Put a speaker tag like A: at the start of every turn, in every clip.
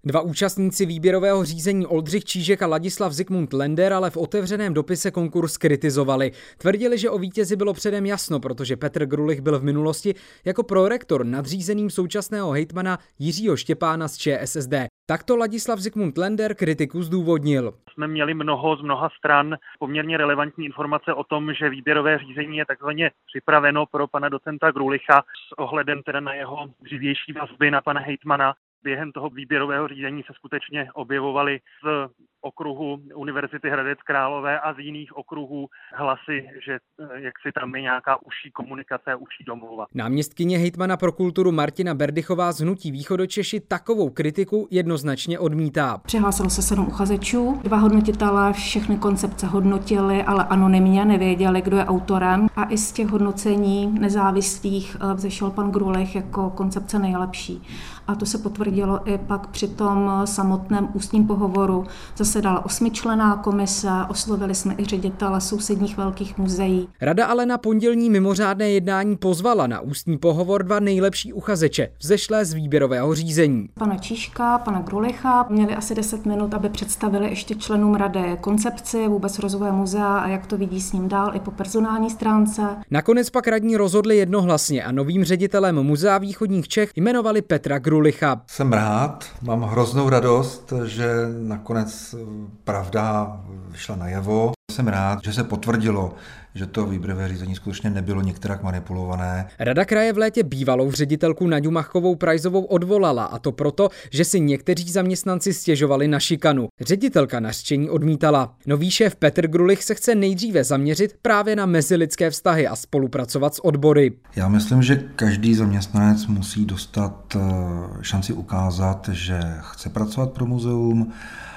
A: Dva účastníci výběrového řízení Oldřich Čížek a Ladislav Zikmund Lender ale v otevřeném dopise konkurs kritizovali. Tvrdili, že o vítězi bylo předem jasno, protože Petr Grulich byl v minulosti jako prorektor nadřízeným současného hejtmana Jiřího Štěpána z ČSSD. Takto Ladislav Zikmund Lender kritiku zdůvodnil.
B: Jsme měli z mnoha stran poměrně relevantní informace o tom, že výběrové řízení je takzvaně připraveno pro pana docenta Grulicha s ohledem teda na jeho dřívější vazby na pana hejtmana. Během toho výběrového řízení se skutečně objevovaly z okruhu Univerzity Hradec Králové a z jiných okruhů hlasy, že jaksi tam je nějaká užší komunikace, užší domluva.
A: Náměstkyně hejtmana pro kulturu Martina Berdychová z hnutí Východočeši takovou kritiku jednoznačně odmítá.
C: Přihlásilo se 7 uchazečů, 2 hodnotitelé všechny koncepce hodnotili, ale anonymně nevěděli, kdo je autorem. A i z těch hodnocení nezávislých vzešel pan Grulich jako koncepce nejlepší. A to se potvrdilo i pak při tom samotném ústním pohovoru. Zasedala 8členná komise, oslovili jsme i ředitele sousedních velkých muzeí.
A: Rada ale na pondělní mimořádné jednání pozvala na ústní pohovor 2 nejlepší uchazeče, vzešlé z výběrového řízení.
C: Pana Čížka, pana Grulicha měli asi 10 minut, aby představili ještě členům rady koncepci vůbec rozvoje muzea a jak to vidí s ním dál i po personální stránce.
A: Nakonec pak radní rozhodli jednohlasně a novým ředitelem Muzea východních Čech jmenovali Petra Grulicha.
D: Jsem rád, mám hroznou radost, že nakonec pravda vyšla najevo. Jsem rád, že se potvrdilo, že to výběrové řízení skutečně nebylo některak manipulované.
A: Rada kraje v létě bývalou ředitelku Naďu Machkovou-Prajzovou odvolala, a to proto, že si někteří zaměstnanci stěžovali na šikanu. Ředitelka nařčení odmítala. Nový šéf Petr Grulich se chce nejdříve zaměřit právě na mezilidské vztahy a spolupracovat s odbory.
D: Já myslím, že každý zaměstnanec musí dostat šanci ukázat, že chce pracovat pro muzeum,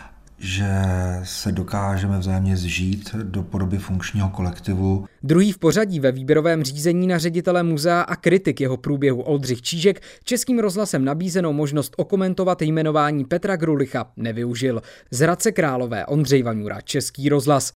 D: že se dokážeme vzájemně zžít do podoby funkčního kolektivu.
A: Druhý v pořadí ve výběrovém řízení na ředitele muzea a kritik jeho průběhu Oldřich Čížek Českým rozhlasem nabízenou možnost okomentovat jmenování Petra Grulicha nevyužil. Z Hradce Králové Ondřej Vaňura, Český rozhlas.